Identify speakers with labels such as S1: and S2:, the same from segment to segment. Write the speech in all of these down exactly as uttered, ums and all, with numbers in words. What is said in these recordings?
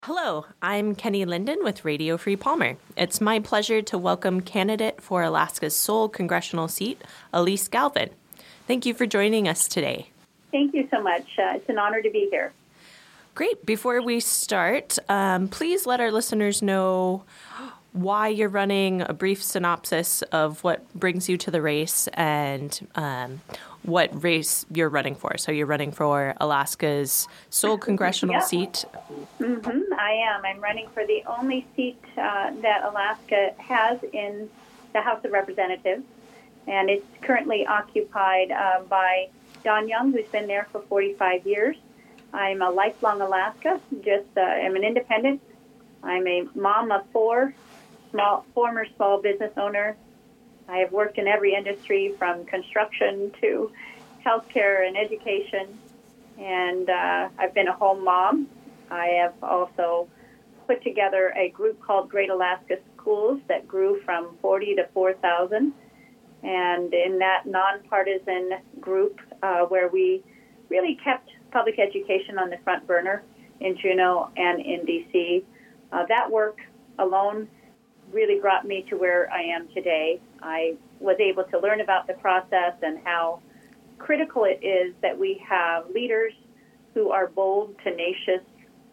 S1: Hello, I'm Kenny Linden with Radio Free Palmer. It's my pleasure to welcome candidate for Alaska's sole congressional seat, Elise Galvin. Thank you for joining us today.
S2: Thank you so much. Uh, it's an honor to be here.
S1: Great. Before we start, um, please let our listeners know why you're running, a brief synopsis of what brings you to the race, and um, what race you're running for. So you're running for Alaska's sole congressional
S2: yep.
S1: seat.
S2: Mm-hmm. I am. I'm running for the only seat uh, that Alaska has in the House of Representatives, and it's currently occupied uh, by Don Young, who's been there for forty-five years. I'm a lifelong Alaska. Just uh, I'm an independent. I'm a mom of four, small former small business owner. I have worked in every industry from construction to healthcare and education, and uh, I've been a home mom. I have also put together a group called Great Alaska Schools that grew from forty to four thousand, and in that nonpartisan group uh, where we really kept public education on the front burner in Juneau and in D C, uh, that work alone really brought me to where I am today. I was able to learn about the process and how critical it is that we have leaders who are bold, tenacious,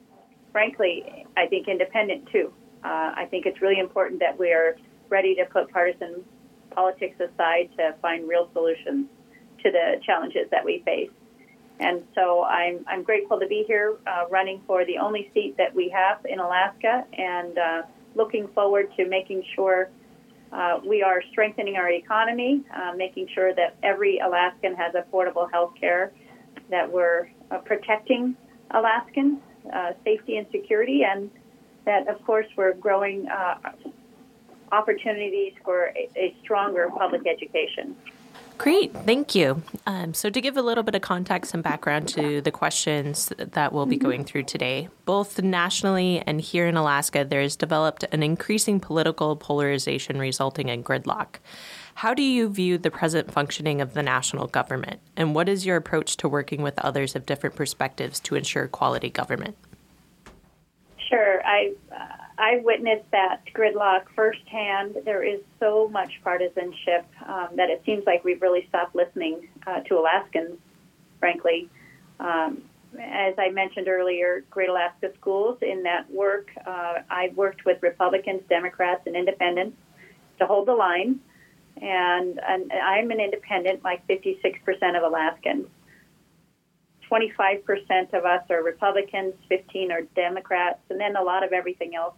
S2: frankly, I think independent too. Uh, I think it's really important that we're ready to put partisan politics aside to find real solutions to the challenges that we face. And so I'm I'm grateful to be here uh, running for the only seat that we have in Alaska, and uh, looking forward to making sure uh, we are strengthening our economy, uh, making sure that every Alaskan has affordable health care, that we're uh, protecting Alaskans, uh, safety and security, and that, of course, we're growing uh, opportunities for a, a stronger public education.
S1: Great. Thank you. Um, so to give a little bit of context and background to the questions that we'll be going through today, both nationally and here in Alaska, there's developed an increasing political polarization resulting in gridlock. How do you view the present functioning of the national government, and what is your approach to working with others of different perspectives to ensure quality government?
S2: Sure. I uh, I witnessed that gridlock firsthand. There is so much partisanship um, that it seems like we've really stopped listening uh, to Alaskans, frankly. Um, as I mentioned earlier, Great Alaska Schools, in that work, uh, I worked with Republicans, Democrats, and independents to hold the line. And, and I'm an independent, like fifty-six percent of Alaskans. twenty-five percent of us are Republicans, fifteen are Democrats, and then a lot of everything else.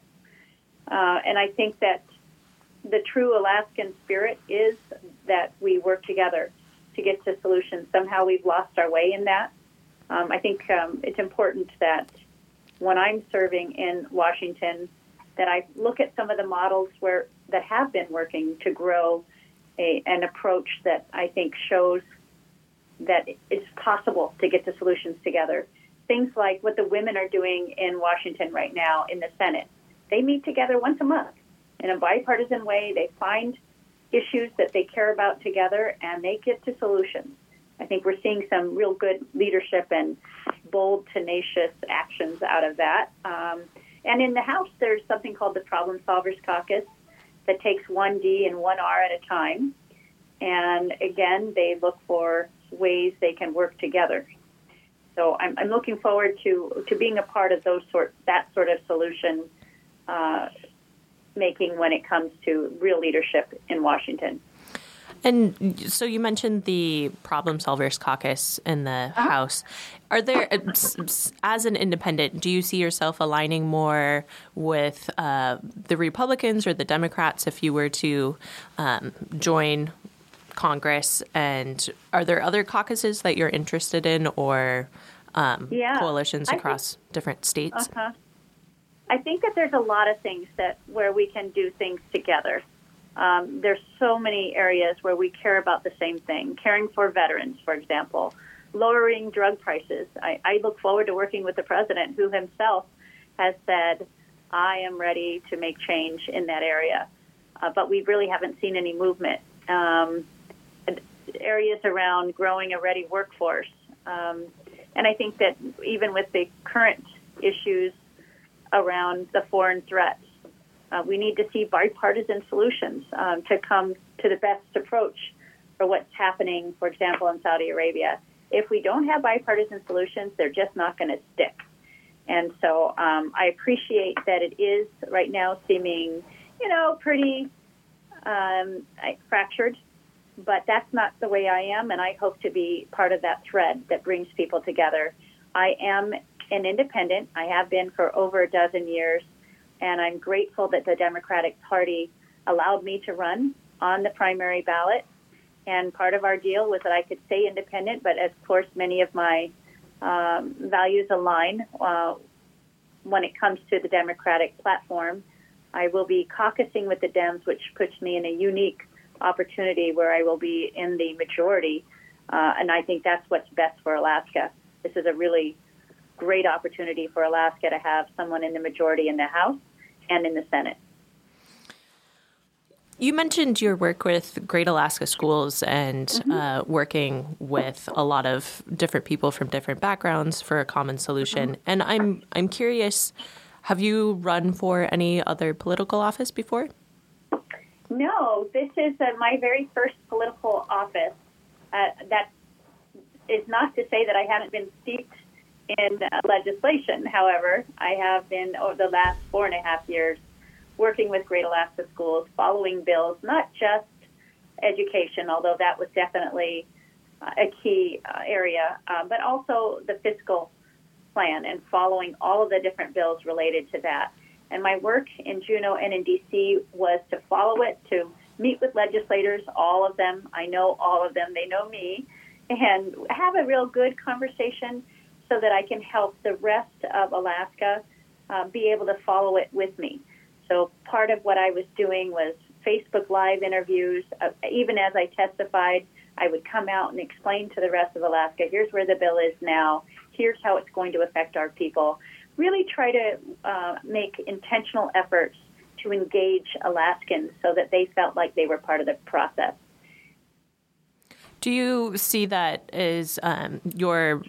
S2: Uh, and I think that the true Alaskan spirit is that we work together to get to solutions. Somehow we've lost our way in that. Um, I think um, it's important that when I'm serving in Washington, that I look at some of the models where that have been working to grow a, an approach that I think shows that it's possible to get to solutions together. Things like what the women are doing in Washington right now in the Senate. They meet together once a month in a bipartisan way. They find issues that they care about together, and they get to solutions. I think we're seeing some real good leadership and bold, tenacious actions out of that. Um, and in the House, there's something called the Problem Solvers Caucus that takes one D and one R at a time. And again, they look for ways they can work together. So I'm, I'm looking forward to, to being a part of those sort that sort of solution uh, making when it comes to real leadership in Washington.
S1: And so you mentioned the Problem Solvers Caucus in the uh-huh. House. Are there, as an independent, do you see yourself aligning more with uh, the Republicans or the Democrats if you were to um, join Congress? And are there other caucuses that you're interested in, or um,
S2: yeah,
S1: coalitions
S2: I
S1: across
S2: think,
S1: different states?
S2: Uh-huh. I think that there's a lot of things that where we can do things together. Um, there's so many areas where we care about the same thing. Caring for veterans, for example, lowering drug prices. I, I look forward to working with the president, who himself has said, I am ready to make change in that area. Uh, but we really haven't seen any movement. Um, areas around growing a ready workforce. Um, and I think that even with the current issues around the foreign threats. Uh, we need to see bipartisan solutions um, to come to the best approach for what's happening, for example, in Saudi Arabia. If we don't have bipartisan solutions, they're just not going to stick. And so um, I appreciate that it is right now seeming, you know, pretty um, fractured, but that's not the way I am, and I hope to be part of that thread that brings people together. I am an independent. I have been for over a dozen years, and I'm grateful that the Democratic Party allowed me to run on the primary ballot. And part of our deal was that I could stay independent, but of course many of my um, values align uh, when it comes to the Democratic platform. I will be caucusing with the Dems, which puts me in a unique opportunity where I will be in the majority, uh, and I think that's what's best for Alaska. This is a really great opportunity for Alaska to have someone in the majority in the House and in the Senate.
S1: You mentioned your work with Great Alaska Schools and mm-hmm. uh, working with a lot of different people from different backgrounds for a common solution. Mm-hmm. And I'm I'm curious, have you run for any other political office before?
S2: No, this is uh, my very first political office. Uh, that is not to say that I haven't been steeped in uh, legislation. However, I have been over the last four and a half years working with Great Alaska Schools, following bills, not just education, although that was definitely uh, a key uh, area, uh, but also the fiscal plan and following all of the different bills related to that. And my work in Juneau and in D C was to follow it, to meet with legislators, all of them. I know all of them. They know me. And have a real good conversation so that I can help the rest of Alaska uh, be able to follow it with me. So part of what I was doing was Facebook Live interviews. Uh, even as I testified, I would come out and explain to the rest of Alaska, here's where the bill is now, here's how it's going to affect our people. Really try to uh, make intentional efforts to engage Alaskans so that they felt like they were part of the process.
S1: Do you see that as um, your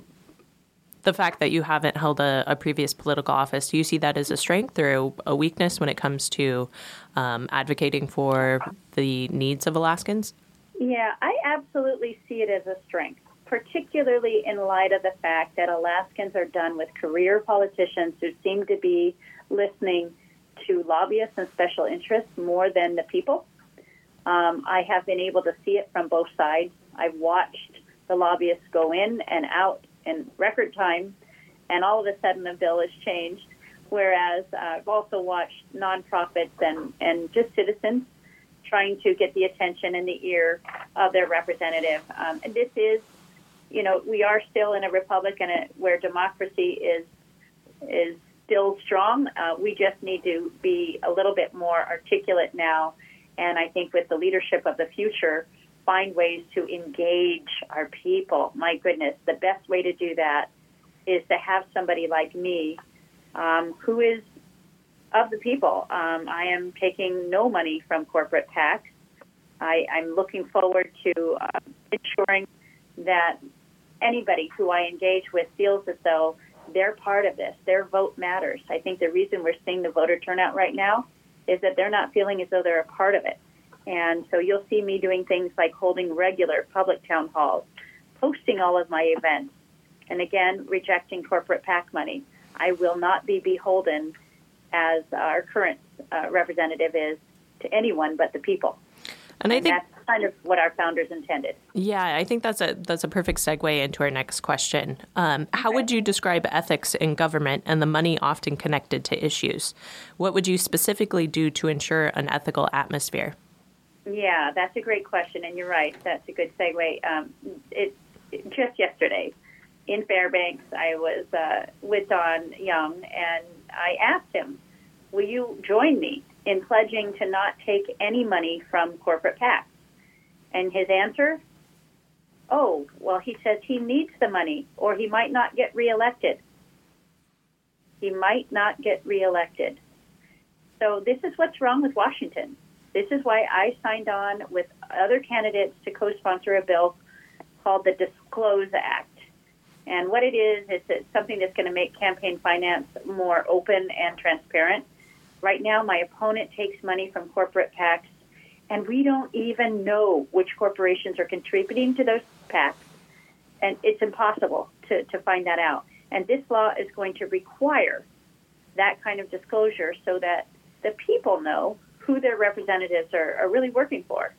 S1: the fact that you haven't held a, a previous political office, do you see that as a strength or a weakness when it comes to um, advocating for the needs of Alaskans?
S2: Yeah, I absolutely see it as a strength, particularly in light of the fact that Alaskans are done with career politicians who seem to be listening to lobbyists and special interests more than the people. Um, I have been able to see it from both sides. I've watched the lobbyists go in and out in record time, and all of a sudden the bill has changed, whereas uh, I've also watched nonprofits and, and just citizens trying to get the attention and the ear of their representative. Um, and this is, you know, we are still in a republic and a, where democracy is is still strong. Uh, we just need to be a little bit more articulate now, and I think with the leadership of the future, find ways to engage our people. My goodness, the best way to do that is to have somebody like me um, who is of the people. Um, I am taking no money from corporate PACs. I, I'm looking forward to uh, ensuring that anybody who I engage with feels as though they're part of this. Their vote matters. I think the reason we're seeing the voter turnout right now is that they're not feeling as though they're a part of it. And so you'll see me doing things like holding regular public town halls, posting all of my events, and again, rejecting corporate PAC money. I will not be beholden, as our current uh, representative is, to anyone but the people.
S1: And I
S2: and
S1: think
S2: that's kind of what our founders intended.
S1: Yeah, I think that's a that's a perfect segue into our next question. Um, how
S2: Okay.
S1: would you describe ethics in government and the money often connected to issues? What would you specifically do to ensure an ethical atmosphere?
S2: Yeah, that's a great question, and you're right. That's a good segue. Um, it, it just yesterday in Fairbanks, I was uh, with Don Young, and I asked him, "Will you join me in pledging to not take any money from corporate PACs?" And his answer, "Oh, well," he says, "he needs the money, or he might not get reelected. He might not get reelected." So this is what's wrong with Washington. This is why I signed on with other candidates to co-sponsor a bill called the Disclose Act. And what it is, it's, it's something that's going to make campaign finance more open and transparent. Right now, my opponent takes money from corporate PACs, and we don't even know which corporations are contributing to those PACs. And it's impossible to, to find that out. And this law is going to require that kind of disclosure so that the people know who their representatives are, are really working for.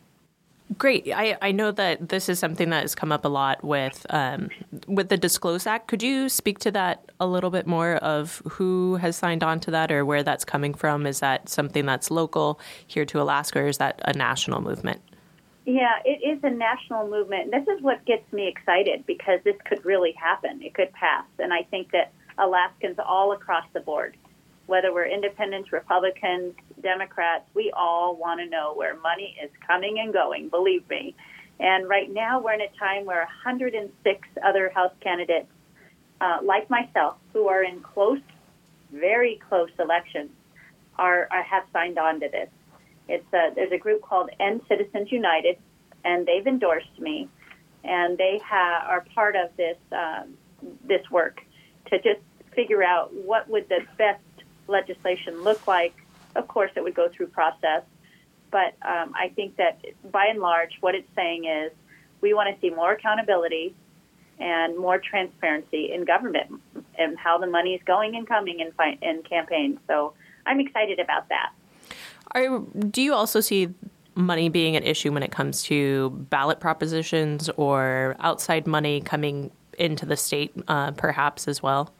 S1: Great. I, I know that this is something that has come up a lot with um, with the Disclose Act. Could you speak to that a little bit more of who has signed on to that or where that's coming from? Is that something that's local here to Alaska, or is that a national movement?
S2: Yeah, it is a national movement. This is what gets me excited because this could really happen. It could pass. And I think that Alaskans all across the board, whether we're independents, Republicans, Democrats, we all want to know where money is coming and going, believe me. And right now we're in a time where one hundred six other House candidates, uh, like myself, who are in close, very close elections, are, are have signed on to this. It's a, there's a group called End Citizens United, and they've endorsed me, and they ha- are part of this um, this work to just figure out what would the best legislation look like. Of course, it would go through process, but um, I think that by and large, what it's saying is we want to see more accountability and more transparency in government and how the money is going and coming in, fi- in campaigns. So I'm excited about that.
S1: Are, do you also see money being an issue when it comes to ballot propositions or outside money coming into the state, uh, perhaps as well?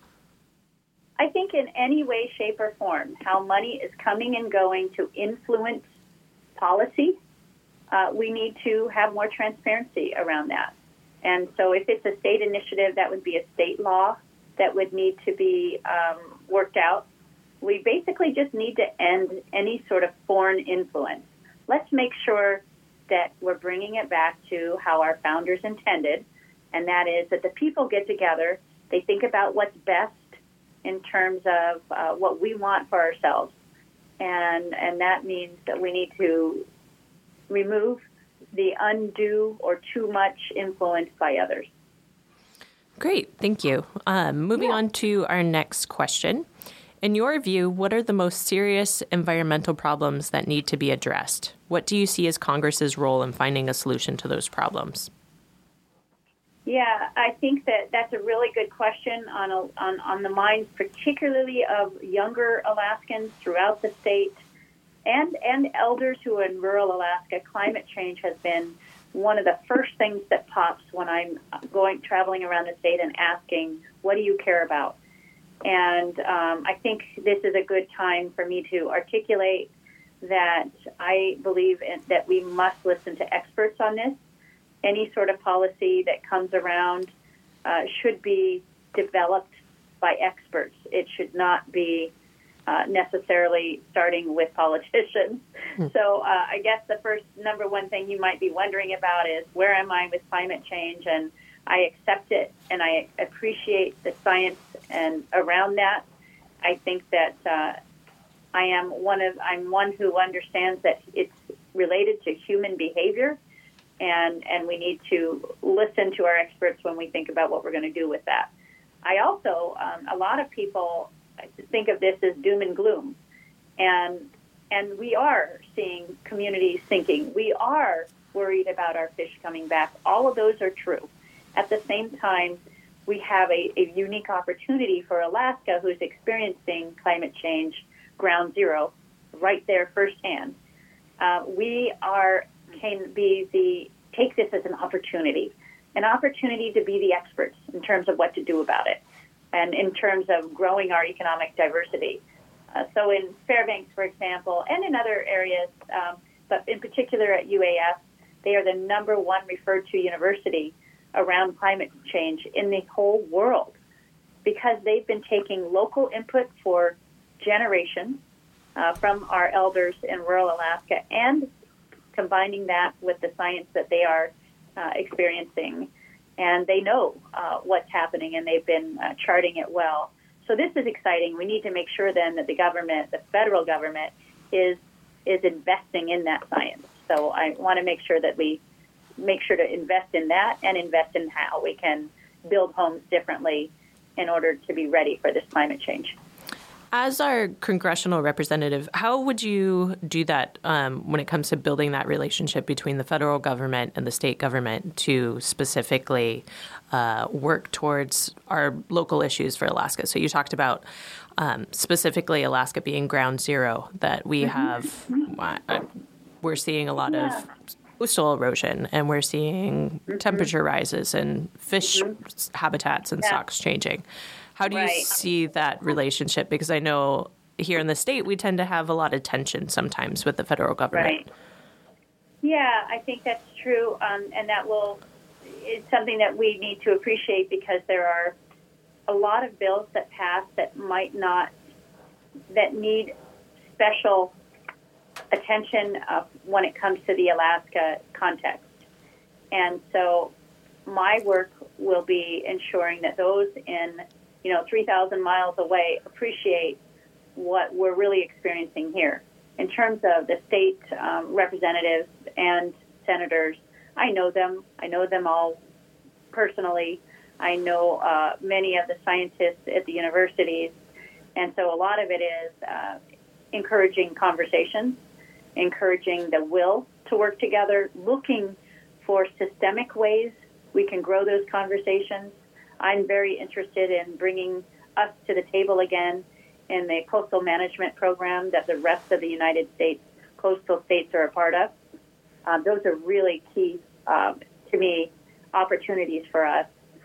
S2: I think in any way, shape, or form, how money is coming and going to influence policy, uh, we need to have more transparency around that. And so if it's a state initiative, that would be a state law that would need to be um, worked out. We basically just need to end any sort of foreign influence. Let's make sure that we're bringing it back to how our founders intended, and that is that the people get together, they think about what's best in terms of uh, what we want for ourselves. And and that means that we need to remove the undue or too much influence by others.
S1: Great, thank you. Um, moving
S2: Yeah.
S1: on to our next question. In your view, what are the most serious environmental problems that need to be addressed? What do you see as Congress's role in finding a solution to those problems?
S2: Yeah, I think that that's a really good question on a, on on the minds, particularly of younger Alaskans throughout the state, and and elders who are in rural Alaska. Climate change has been one of the first things that pops when I'm going traveling around the state and asking, "What do you care about?" And um, I think this is a good time for me to articulate that I believe in, that we must listen to experts on this. Any sort of policy that comes around uh, should be developed by experts. It should not be uh, necessarily starting with politicians. Mm. So uh, I guess the first number one thing you might be wondering about is, where am I with climate change? And I accept it, and I appreciate the science and around that. I think that uh, I am one of I'm one who understands that it's related to human behavior. And, and we need to listen to our experts when we think about what we're going to do with that. I also, um, a lot of people think of this as doom and gloom. And, and we are seeing communities sinking. We are worried about our fish coming back. All of those are true. At the same time, we have a, a unique opportunity for Alaska, who's experiencing climate change ground zero right there firsthand. Uh, we are can be the take this as an opportunity, an opportunity to be the experts in terms of what to do about it, and in terms of growing our economic diversity. Uh, so in Fairbanks, for example, and in other areas, um, but in particular at U A S, they are the number one referred to university around climate change in the whole world, because they've been taking local input for generations uh, from our elders in rural Alaska and combining that with the science that they are uh, experiencing. And they know uh, what's happening, and they've been uh, charting it well. So this is exciting. We need to make sure then that the government, the federal government, is is investing in that science. So I want to make sure that we make sure to invest in that and invest in how we can build homes differently in order to be ready for this climate change.
S1: As our congressional representative, how would you do that um, when it comes to building that relationship between the federal government and the state government to specifically uh, work towards our local issues for Alaska? So you talked about um, specifically Alaska being ground zero, that we have, uh, we're seeing a lot
S2: Yeah.
S1: of coastal erosion, and we're seeing mm-hmm. temperature rises and fish mm-hmm. habitats and yeah. stocks changing. How do
S2: right.
S1: you see that relationship? Because I know here in the state, we tend to have a lot of tension sometimes with the federal government.
S2: Right. Yeah, I think that's true. Um, and that will, it's something that we need to appreciate, because there are a lot of bills that pass that might not, that need special attention uh, when it comes to the Alaska context. And so my work will be ensuring that those in you know, three thousand miles away appreciate what we're really experiencing here. In terms of the state um, representatives and senators, I know them. I know them all personally. I know uh, many of the scientists at the universities. And so a lot of it is uh, encouraging conversations, encouraging the will to work together, looking for systemic ways we can grow those conversations. I'm very interested in bringing us to the table again in the coastal management program that the rest of the United States coastal states are a part of. Um, those are really key, um, to me, opportunities for us.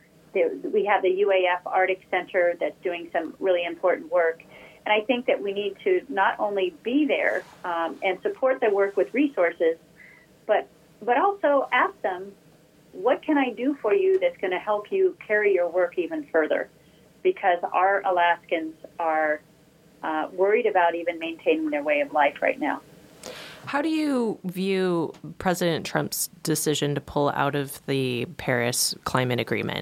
S2: We have the U A F Arctic Center that's doing some really important work. And I think that we need to not only be there um, and support the work with resources, but but also ask them, what can I do for you that's going to help you carry your work even further? Because our Alaskans are uh, worried about even maintaining their way of life right now.
S1: How do you view President Trump's decision to pull out of the Paris Climate Agreement?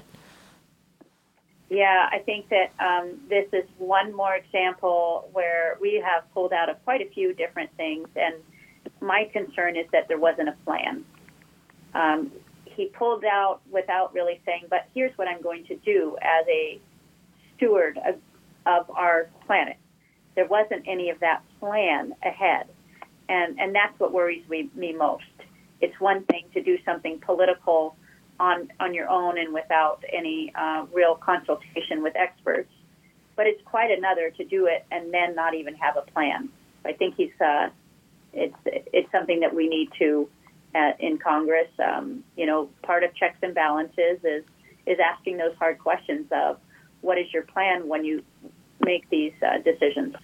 S2: Yeah, I think that um, this is one more example where we have pulled out of quite a few different things, and my concern is that there wasn't a plan. Um, He pulled out without really saying, but here's what I'm going to do as a steward of, of our planet. There wasn't any of that plan ahead. And and that's what worries me, me most. It's one thing to do something political on, on your own and without any uh, real consultation with experts. But it's quite another to do it and then not even have a plan. I think he's uh, it's it's something that we need to At, in Congress. Um, you know, part of checks and balances is is asking those hard questions of what is your plan when you make these uh, decisions.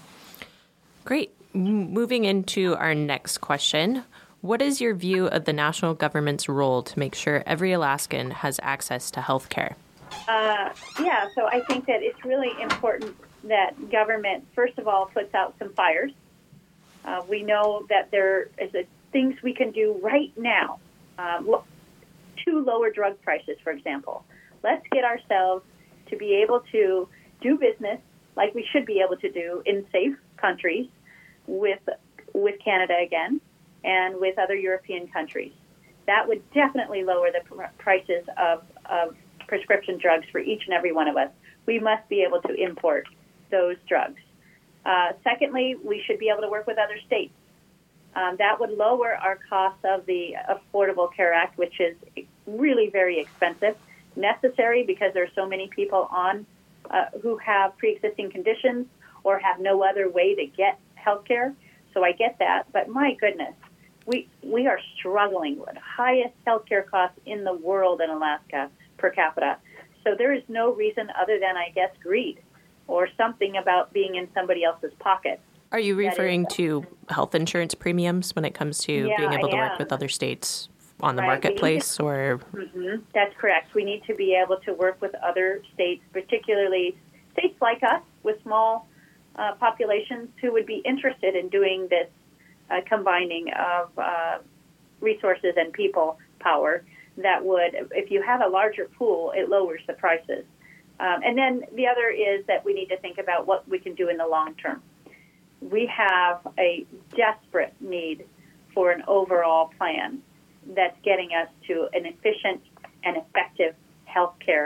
S1: Great. M- moving into our next question, what is your view of the national government's role to make sure every Alaskan has access to health care?
S2: Uh, yeah, so I think that it's really important that government, first of all, puts out some fires. Uh, we know that there is a things we can do right now um, to lower drug prices, for example. Let's get ourselves to be able to do business like we should be able to do in safe countries with with Canada again and with other European countries. That would definitely lower the pr- prices of, of prescription drugs for each and every one of us. We must be able to import those drugs. Uh, secondly, we should be able to work with other states. Um, that would lower our costs of the Affordable Care Act, which is really very expensive, necessary because there are so many people on uh, who have pre-existing conditions or have no other way to get health care. So I get that. But my goodness, we we are struggling with highest health care costs in the world in Alaska per capita. So there is no reason other than, I guess, greed or something about being in somebody else's pocket.
S1: Are you referring to health insurance premiums when it comes to
S2: yeah,
S1: being able to
S2: yeah.
S1: work with other states on the
S2: right.
S1: marketplace?
S2: To,
S1: or
S2: mm-hmm, that's correct. We need to be able to work with other states, particularly states like us with small uh, populations who would be interested in doing this uh, combining of uh, resources and people power that would, if you have a larger pool, it lowers the prices. Um, and then the other is that we need to think about what we can do in the long term. We have a desperate need for an overall plan that's getting us to an efficient and effective health care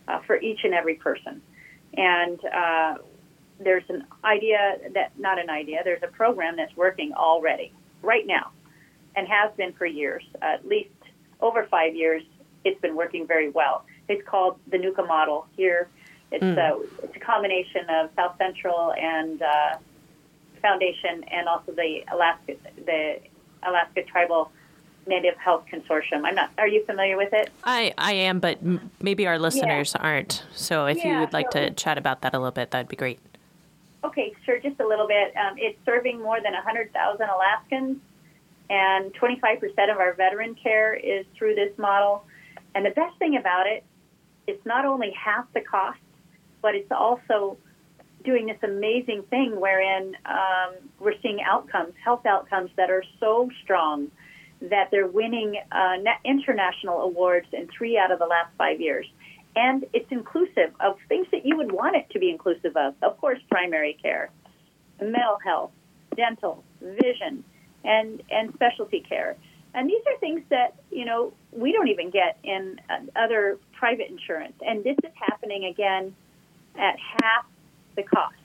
S2: uh, for each and every person. And uh, there's an idea that, not an idea, there's a program that's working already, right now, and has been for years, uh, at least over five years. It's been working very well. It's called the NUCA model here. It's, mm. uh, it's a combination of South Central and uh, Foundation, and also the Alaska, the Alaska Tribal Native Health Consortium. I'm not. Are you familiar with it?
S1: I, I am, but m- maybe our listeners yeah. aren't. So if yeah, you would like so, to chat about that a little bit, that'd be great.
S2: Okay, sure, just a little bit. Um, it's serving more than one hundred thousand Alaskans, and twenty-five percent of our veteran care is through this model. And the best thing about it, it's not only half the cost, but it's also doing this amazing thing wherein um, we're seeing outcomes, health outcomes that are so strong that they're winning uh, international awards in three out of the last five years. And it's inclusive of things that you would want it to be inclusive of. Of course, primary care, mental health, dental, vision, and, and specialty care. And these are things that, you know, we don't even get in uh, other private insurance. And this is happening, again, at half the cost.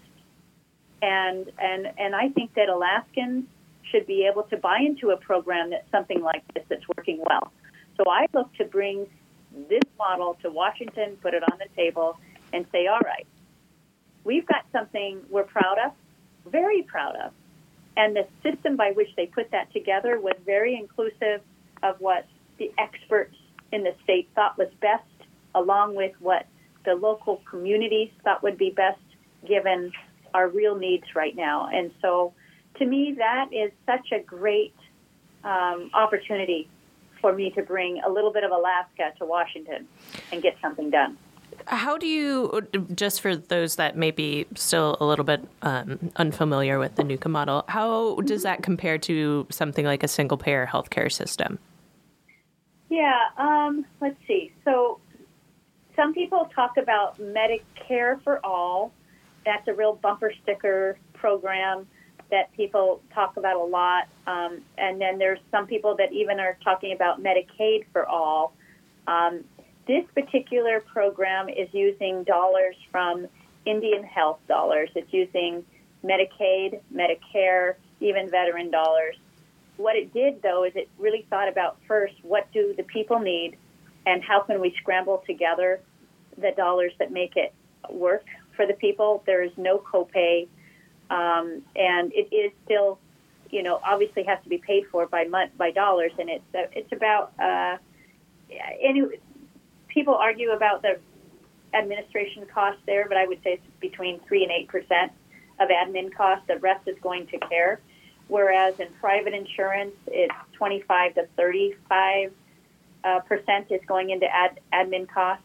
S2: And, and, and I think that Alaskans should be able to buy into a program that's something like this that's working well. So I look to bring this model to Washington, put it on the table, and say, all right, we've got something we're proud of, very proud of. And the system by which they put that together was very inclusive of what the experts in the state thought was best, along with what the local communities thought would be best given our real needs right now. And so to me, that is such a great um, opportunity for me to bring a little bit of Alaska to Washington and get something done.
S1: How do you, just for those that may be still a little bit um, unfamiliar with the NUCA model, how does that compare to something like a single-payer healthcare system?
S2: Yeah, um, let's see. So some people talk about Medicare for All. That's a real bumper sticker program that people talk about a lot. Um, and then there's some people that even are talking about Medicaid for All. Um, this particular program is using dollars from Indian Health dollars. It's using Medicaid, Medicare, even veteran dollars. What it did, though, is it really thought about first, what do the people need, and how can we scramble together the dollars that make it work for the people. There is no copay. Um, and it is still, you know, obviously has to be paid for by month, by dollars, and it's uh, it's about. Uh, any people argue about the administration costs there, but I would say it's between three and eight percent of admin costs. The rest is going to care, whereas in private insurance, it's twenty-five to thirty-five uh, percent is going into ad, admin costs.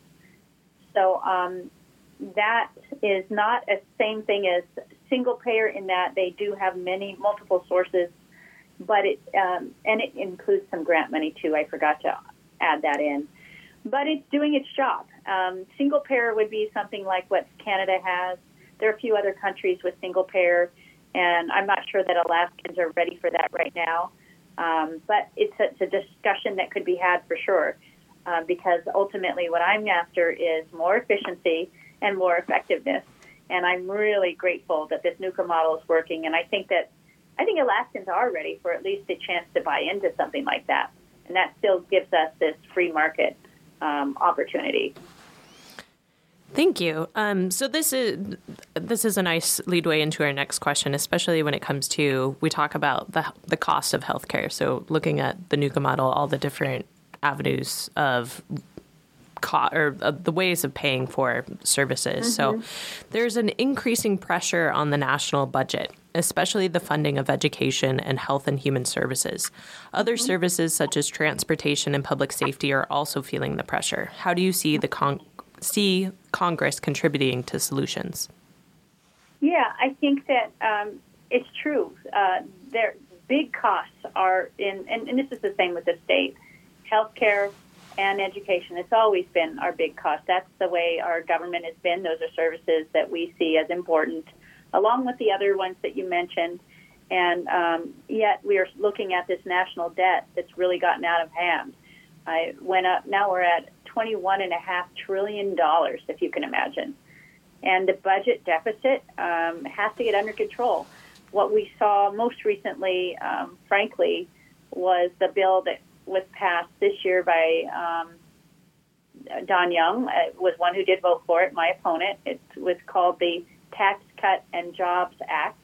S2: So um, that is not the same thing as single payer in that they do have many multiple sources, but it um, and it includes some grant money too. I forgot to add that in, but it's doing its job. Um, single payer would be something like what Canada has. There are a few other countries with single payer, and I'm not sure that Alaskans are ready for that right now. Um, but it's a, it's a discussion that could be had for sure, uh, because ultimately what I'm after is more efficiency and more effectiveness. And I'm really grateful that this NUCA model is working. And I think that I think Alaskans are ready for at least a chance to buy into something like that. And that still gives us this free market um, opportunity.
S1: Thank you. Um, so this is this is a nice leadway into our next question, especially when it comes to, we talk about the the cost of healthcare. So looking at the NUCA model, all the different avenues of Co- or uh, the ways of paying for services. Mm-hmm. So there's an increasing pressure on the national budget, especially the funding of education and health and human services. Other mm-hmm. services such as transportation and public safety are also feeling the pressure. How do you see the con- see Congress contributing to solutions?
S2: Yeah, I think that um, it's true. Uh, there big costs are in, and, and this is the same with the state, healthcare and education. It's always been our big cost. That's the way our government has been. Those are services that we see as important, along with the other ones that you mentioned. And um, yet we are looking at this national debt that's really gotten out of hand. I went up. Now we're at twenty-one point five trillion dollars, if you can imagine. And the budget deficit um, has to get under control. What we saw most recently, um, frankly, was the bill that was passed this year by um, Don Young, uh, was one who did vote for it, my opponent. It was called the Tax Cut and Jobs Act.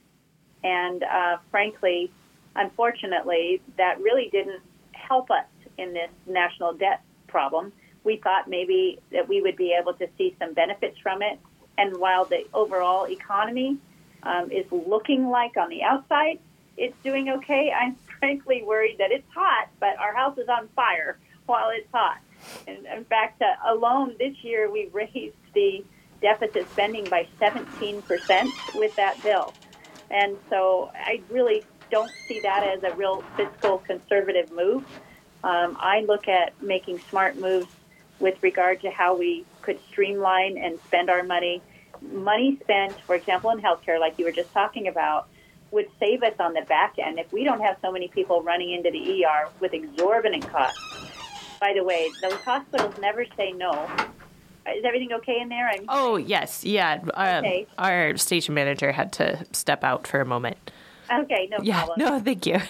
S2: And uh, frankly, unfortunately, that really didn't help us in this national debt problem. We thought maybe that we would be able to see some benefits from it. And while the overall economy um, is looking like on the outside it's doing okay, I'm frankly worried that it's hot, but our house is on fire while it's hot. And in fact, uh, alone this year, we raised the deficit spending by seventeen percent with that bill. And so I really don't see that as a real fiscal conservative move. Um, I look at making smart moves with regard to how we could streamline and spend our money. Money spent, for example, in healthcare, like you were just talking about, would save us on the back end if we don't have so many people running into the E R with exorbitant costs. By the way, those hospitals never say no. Is everything okay in there? I'm
S1: oh, yes. Yeah. Um,
S2: okay.
S1: Our station manager had to step out for a moment.
S2: Okay, no
S1: yeah,
S2: problem.
S1: No, thank you.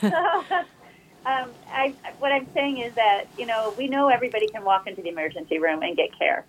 S2: um, I, what I'm saying is that, you know, we know everybody can walk into the emergency room and get care.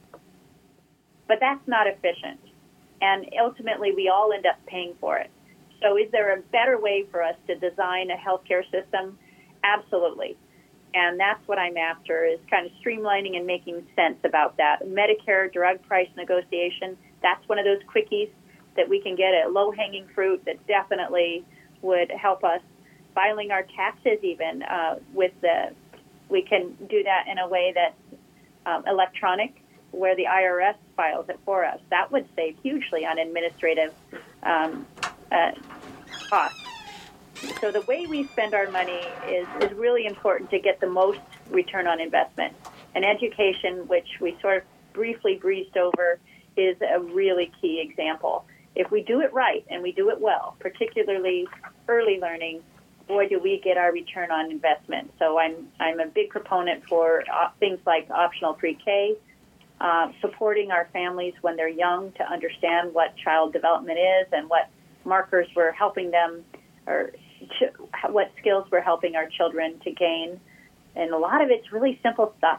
S2: But that's not efficient. And ultimately, we all end up paying for it. So is there a better way for us to design a healthcare system? Absolutely. And that's what I'm after, is kind of streamlining and making sense about that. Medicare drug price negotiation, that's one of those quickies that we can get a low-hanging fruit that definitely would help us. Filing our taxes even uh, with the, we can do that in a way that's um, electronic, where the I R S files it for us. That would save hugely on administrative um, uh, costs. So the way we spend our money is, is really important to get the most return on investment. And education, which we sort of briefly breezed over, is a really key example. If we do it right and we do it well, particularly early learning, boy, do we get our return on investment. So I'm I'm a big proponent for uh, things like optional pre-K, uh, supporting our families when they're young to understand what child development is and what markers we're helping them, or ch- what skills we're helping our children to gain. And a lot of it's really simple stuff.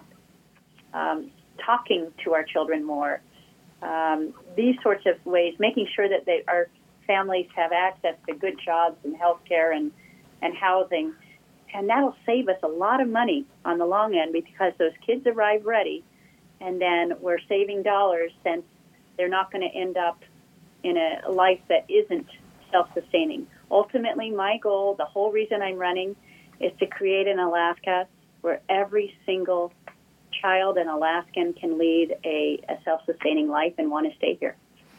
S2: Um, talking to our children more, um, these sorts of ways, making sure that they, our families have access to good jobs and health care and, and housing. And that'll save us a lot of money on the long end because those kids arrive ready, and then we're saving dollars since they're not going to end up in a life that isn't self-sustaining. Ultimately, my goal, the whole reason I'm running, is to create an Alaska where every single child in Alaskan can lead a, a self-sustaining life and want to stay here.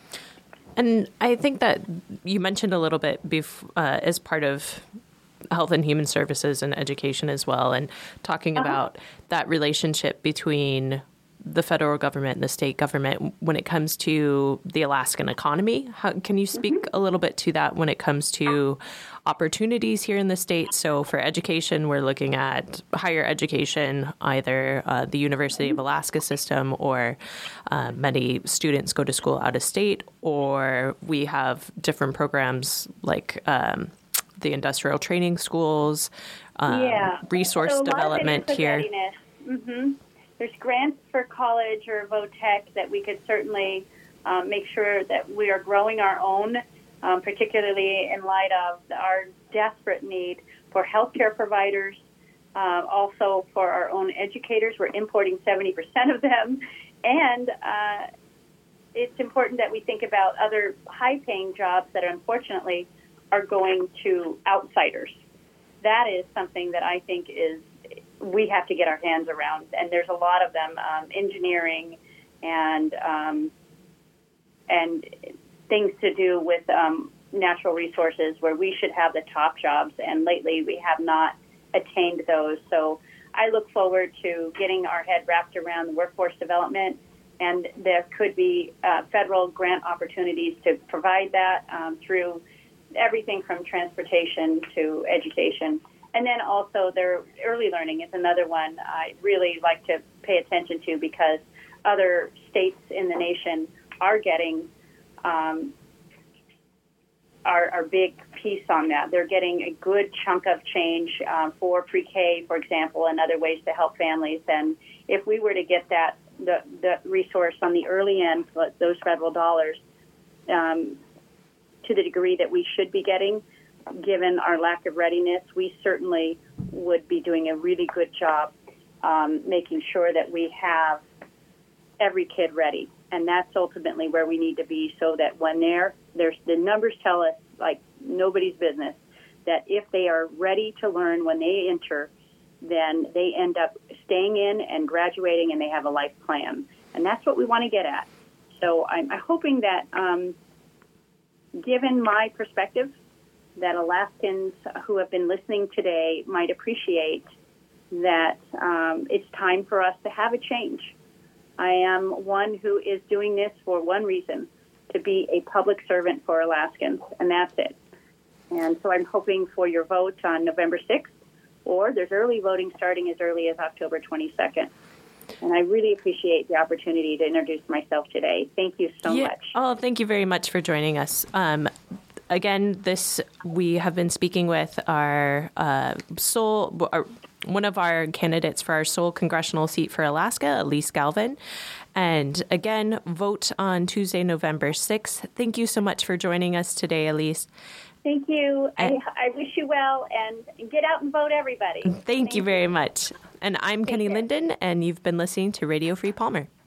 S1: And I think that you mentioned a little bit bef- uh, as part of Health and Human Services and education as well, and talking uh-huh. about that relationship between the federal government and the state government when it comes to the Alaskan economy. How, can you speak mm-hmm. a little bit to that when it comes to opportunities here in the state? So for education, we're looking at higher education, either uh, the University of Alaska system, or uh, many students go to school out of state, or we have different programs like um, the industrial training schools, um,
S2: yeah.
S1: resource
S2: so
S1: development here.
S2: Mm-hmm. There's grants for college or VOTEC that we could certainly um, make sure that we are growing our own, um, particularly in light of our desperate need for healthcare providers, uh, also for our own educators. We're importing seventy percent of them. And uh, it's important that we think about other high-paying jobs that unfortunately are going to outsiders. That is something that I think is we have to get our hands around, and there's a lot of them, um, engineering and um, and things to do with um, natural resources where we should have the top jobs, and lately we have not attained those. So I look forward to getting our head wrapped around the workforce development, and there could be uh, federal grant opportunities to provide that um, through everything from transportation to education. And then also their early learning is another one I really like to pay attention to because other states in the nation are getting um, our, our big piece on that. They're getting a good chunk of change um, for pre-K, for example, and other ways to help families. And if we were to get that the, the resource on the early end, those federal dollars, um, to the degree that we should be getting, given our lack of readiness, we certainly would be doing a really good job um, making sure that we have every kid ready. And that's ultimately where we need to be so that when they're, there's, the numbers tell us, like nobody's business, that if they are ready to learn when they enter, then they end up staying in and graduating and they have a life plan. And that's what we want to get at. So I'm, I'm hoping that um, given my perspective, that Alaskans who have been listening today might appreciate that um, it's time for us to have a change. I am one who is doing this for one reason, to be a public servant for Alaskans, and that's it. And so I'm hoping for your vote on November sixth, or there's early voting starting as early as October twenty-second. And I really appreciate the opportunity to introduce myself today. Thank you so
S1: yeah.
S2: much.
S1: Oh, thank you very much for joining us. Um, again, this we have been speaking with our uh, sole, our, one of our candidates for our sole congressional seat for Alaska, Elise Galvin. And again, vote on Tuesday, November sixth. Thank you so much for joining us today, Elise.
S2: Thank you.
S1: And
S2: I, I wish you well, and get out and vote, everybody.
S1: Thank, thank you very you. much. And I'm
S2: Take
S1: Kenny
S2: care.
S1: Linden, and you've been listening to Radio Free Palmer.